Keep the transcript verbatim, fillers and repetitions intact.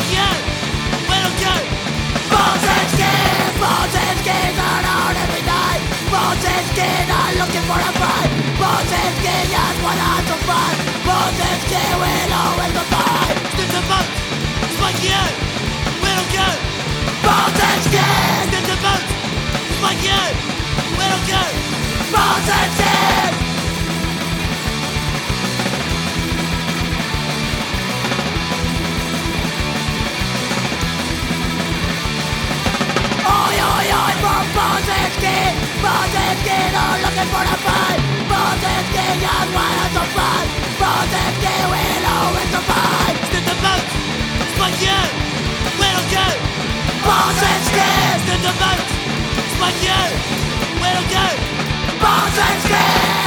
again, well again. Bullshit skins, bullshit skins are out every night. Bullshit skins are looking for a fight. Bullshit skins just wanna survive. Bullshit skin will always survive. Stick the boat, spike again, well again. Bullshit skins, Stick the boat, spike again, well again. bullshit skins. Oi, oi, oi, for bullshit skin. Bullshit skin are looking for a fight. Bullshit skin just wanna survive. Bullshit skin will always survive. Stick the boat, spike again, well again. Bullshit skin, Stick the boat, spike again, well again. bullshit skin.